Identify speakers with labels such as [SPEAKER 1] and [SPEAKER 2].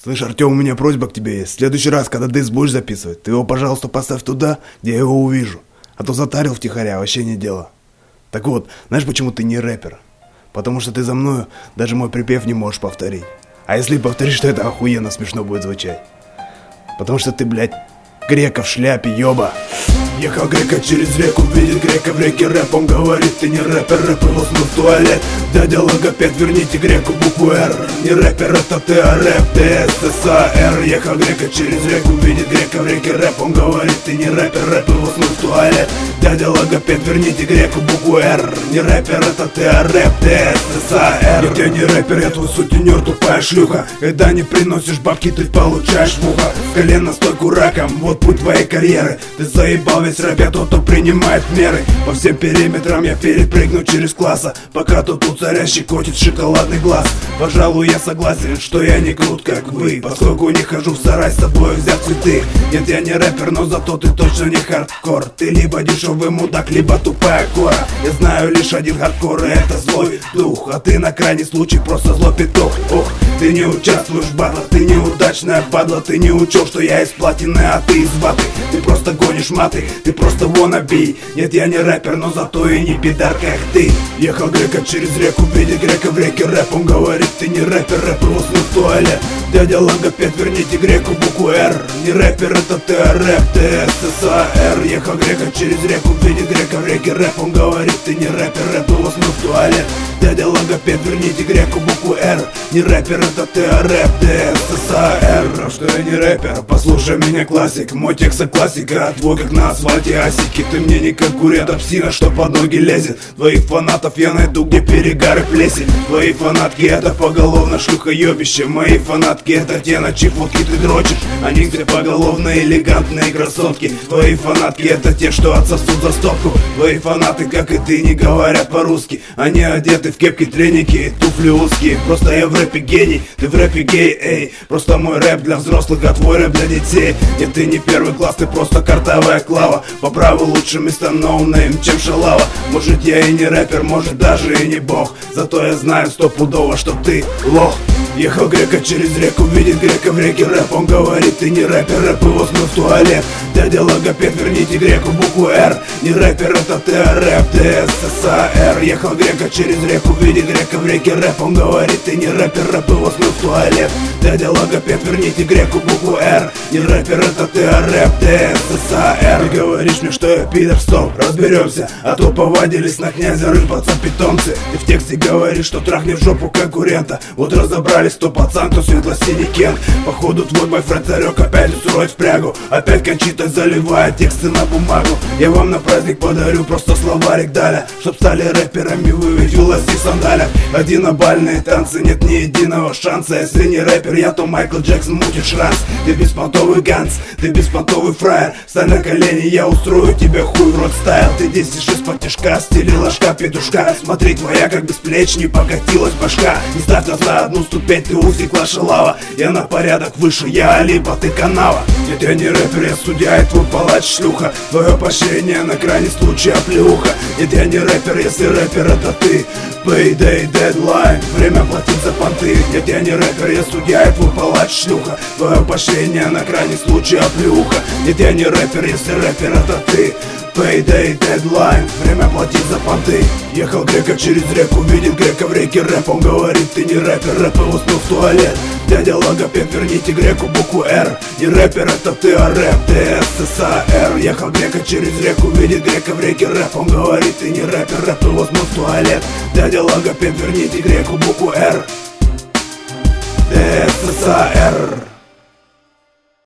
[SPEAKER 1] Слышь, Артем, у меня просьба к тебе есть. В следующий раз, когда диск будешь записывать, ты его, пожалуйста, поставь туда, где я его увижу. А то затарил втихаря, вообще не дело. Так вот, знаешь, почему ты не рэпер? Потому что ты за мною даже мой припев не можешь повторить. А если повторишь, то это охуенно смешно будет звучать. Потому что ты, блядь, грека в шляпе, ёба.
[SPEAKER 2] Ехал грека через реку, видит грека в реке рэп. Он говорит, ты не рэпер, рэп его смыл в туалет. Дядя логопед, верните греку букву Р. Не рэпер, это ты, а рэп, ты СССР. Ехал грека через реку, видит грека в реке рэп. Он говорит, ты не рэпер, рэп его смыл в туалет. Дядя логопед, верните греку букву Р. Не рэпер, это ты, а рэп, ты СССР. Я не рэпер, я твой сутенер, тупая шлюха. Когда не приносишь бабки, ты получаешь в ухо. С колена стойку раком, вот путь твоей карьеры. Ты заебал весь рэп, я тот, кто принимает меры. По всем периметрам я перепрыгну через класса, пока тут царящий котит шоколадный глаз. Пожалуй, я согласен, что я не крут, как вы, поскольку не хожу в сарай с собой взять цветы. Нет, я не рэпер, но зато ты точно не хардкор. Ты либо дешевый мудак, либо тупая кора. Я знаю лишь один хардкор, и это злой дух. А ты на крайний случай просто злой петух. Ох, ты не участвуешь в батлах, ты неудачная падла. Ты не учел, что я из платины, а ты из ваты. Ты просто гонишь маты, ты просто wannabe. Нет, я не рэпер, но зато и не пидар, как ты. Ехал грека через реку, видит грека в реке рэп. Он говорит, ты не рэпер, рэп его смыл в туалет. Дядя логопед, верните греку букву Р. Не рэпер, это ты, а рэп, ты СССР. Ехал грека через реку, видит грека в реке рэп. Он говорит, ты не рэпер, рэп его смыл в туалет. Дядя логопед, верните греку букву Р. Не рэпер, это ты, а рэп, ты СССР. Что я не рэпер, послушай меня, классик. Мой текст классика, а твой как на асфальте асики. Ты мне не конкурент, а псина, что под ноги лезет. Твоих фанатов я найду, где перегар и плесень. Твои фанатки это поголовно шлюхоебище. Мои фанатки это те, на чьи фотки ты дрочишь. Они все поголовно элегантные красотки. Твои фанатки это те, что отсосут за стопку. Твои фанаты, как и ты, не говорят по-русски. Они одеты в кепки, треники и туфли узкие. Просто я в рэпе гений, ты в рэпе гей, эй. Просто мой рэп для взрослых, а твой рэп для детей. Нет, ты не первый класс, ты просто картовая клава. По праву лучше место ноунейм, чем шалава. Может я и не рэпер, может даже и не бог. Зато я знаю стопудово, что ты лох. Ехал грека через реку, видит грека в реке рэп. Он говорит, ты не рэпер, рэп его смыл в туалет. Дядя логопед, верните греку букву Р. Не рэпер, это ты, а рэп, ты СССР. Ехал грека через реку, видит грека в реке рэп. Он говорит, ты не рэпер, рэп его смыл в туалет. Дядя логопед, верните греку букву Р. Не рэпер, это ты, а рэп, ты СССР. Ты говоришь мне, что я пидор, стоп, разберемся. А то повадились на князя рыпаться питомцы. Ты в тексте говоришь, что трахни в жопу конкурента. Вот разобрались, кто пацан, кто светло-синий кент. Походу твой бойфренд царек опять устроит впрягу. Опять кончитой заливает тексты на бумагу. Я вам на праздник подарю просто словарик Даля, чтоб стали рэперами вы ведь в лосих сандалях. Одинобальные танцы, нет ни единого шанса. Если не рэпер я, то Майкл Джексон мутит шранс. Ты беспонтовый ганс, ты беспонтовый фраер. Встань на колени, я устрою тебе хуй в рот стайл. Ты десишь из-под тяжка, стили ложка петушка. Смотри, твоя как без плеч не покатилась башка. Не ставь нас на одну ступень, ты усекла шалава. Я на порядок выше, я Алиба, ты канава. Нет, я не рэпер, я судья и твой палач шлюха. Твое поощрение на крайний случай оплеуха. Нет, я не рэпер, если рэпер это ты. Payday, deadline, время платить за понты. Нет, я не рэпер, я судья и твой палач шлюха. Твое поощрение на крайний случай оплеуха. Нет, я не рэпер, если рэпер это ты. Payday, deadline, время платить за понты. Ехал грека через реку, видит грека в реке рэп. Он говорит, ты не рэпер, рэп его смыл в туалет. Дядя логопед, верните греку букву Р. Не рэпер, это ты, а рэп, ты СССР. Ехал грека через реку, видит грека в реке рэп. Он говорит, ты не рэпер, рэп его смыл в туалет. Дядя логопед, верните греку букву Р. Ты СССР.